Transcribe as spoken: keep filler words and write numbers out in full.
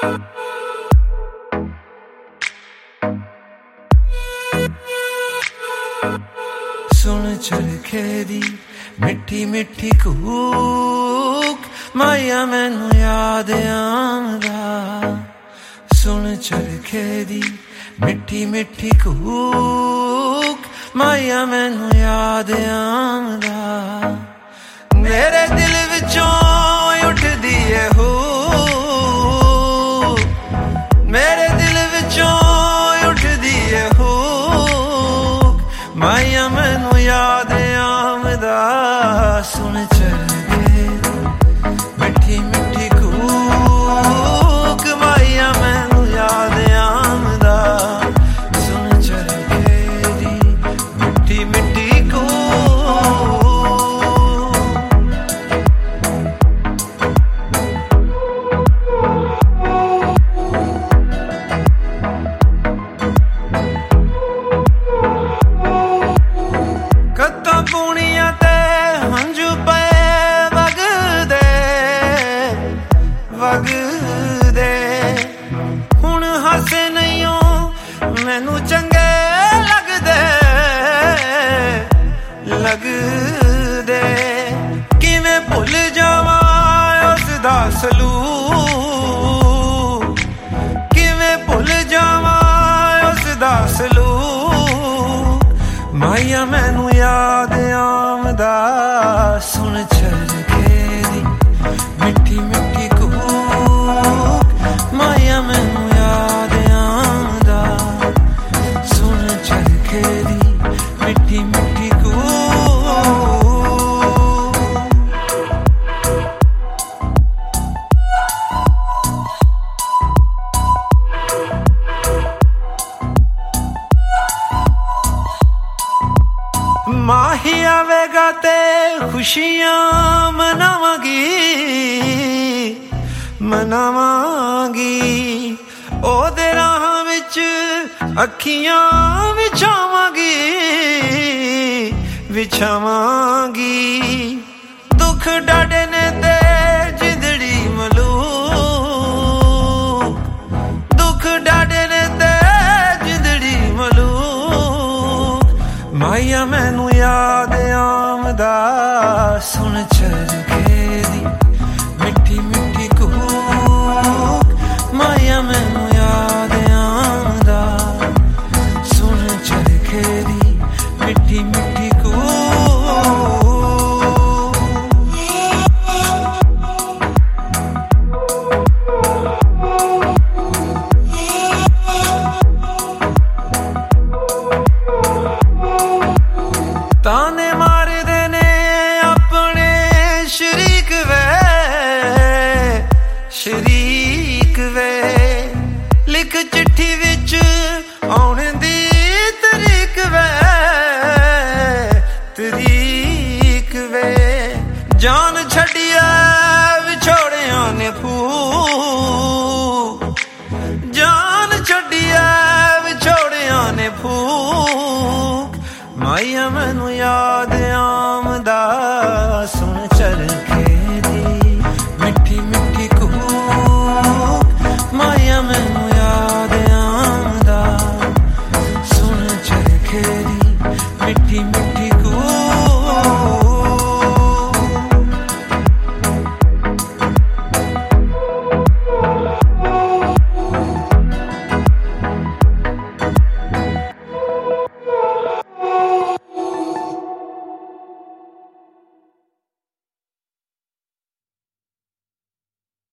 सुन चरखे दी मिठी मिठी कूक माया मैनू याद आंदा। सुन चरखे दी मिठी मिठी कूक माया मैनू याद आंदा। मेरे दिल विचों उठदी है हूक, मेरे दिल विचों उठदी है हूक माया मैनू याद आंदा। सुन चरखे मिठी मिठी कूक माया मैनू याद आंदा। सुन चरखे दी मिठी मिठी वगदे हुण हासे नहीं हो मैनू चंगे लगदे लगदे। किवें भुल जावां उसदा सलूक, किवें भुल जावां उसदा सलूक माया मैनू याद आंदा। सुन चरखे दी मिठी मिठी माया मैनू याद आंदा। सुन चरखे दी मिठी मिठी माही आवेगा ते खुशियां मनावांगी मनावांगी। ओदे राह विच अखियां विछावांगी विछावांगी। दुख डाडे ने ते जिंदड़ी मलूक, दुख डाडे ने ते जिंदड़ी मलूक माया मैनू याद आंदा। सुन चरखे दी मिठी मिठी माया मैनू याद आंदा। सुन चरखे दी मिठी मिठी ताने मारदे ने अपने शरीक वे शरीक वे। लिख चिट्ठी विच आउण दी तरीक वे तरीक वे। जान छड्डिया